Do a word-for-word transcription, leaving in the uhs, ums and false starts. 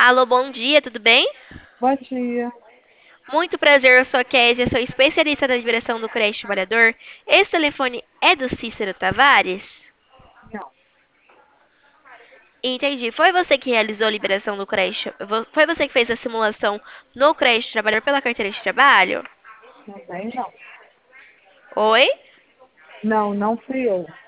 Alô, bom dia, tudo bem? Bom dia. Muito prazer, eu sou a Kézia, sou especialista da liberação do crédito trabalhador. Esse telefone é do Cícero Tavares? Não, Entendi. Foi você que realizou a liberação do crédito? vo- Foi você que fez a simulação no crédito trabalhador pela carteira de trabalho? também não. Oi? Não, não fui eu.